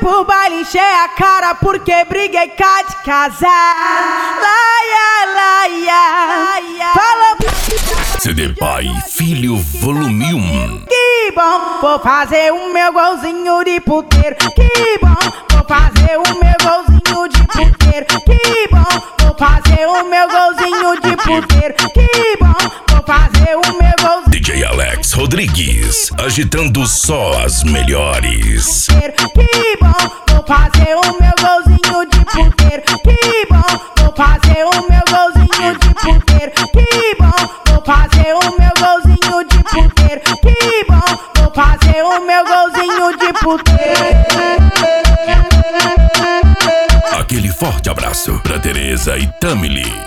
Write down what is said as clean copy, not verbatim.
pro baile encher a cara porque briguei cá de casar. Laia, laia, fala. CD Pai Filho Volume 1. Que bom, vou fazer o meu golzinho de puteiro. Que bom, vou fazer o meu golzinho de puteiro. Que bom, vou fazer o meu golzinho de puteiro. Que bom, vou fazer o meu golzinho. DJ Alex Rodrigues, agitando só as melhores. Que bom, vou fazer o meu golzinho de puteiro. Que bom, vou fazer o meu golzinho de puteiro. Que bom, vou fazer o meu golzinho de puteiro. Que bom, vou fazer o meu golzinho de puteiro. Aquele forte abraço pra Tereza e Tamily.